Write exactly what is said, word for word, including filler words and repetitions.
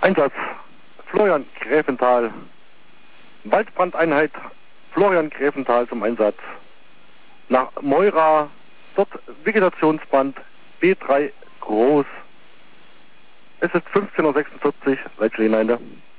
Einsatz Florian Gräfenthal. Waldbrandeinheit Florian Gräfenthal zum Einsatz. Nach Moira, dort Vegetationsband B drei groß. Es ist fünfzehn Uhr sechsundvierzig, Leitstelle hinein.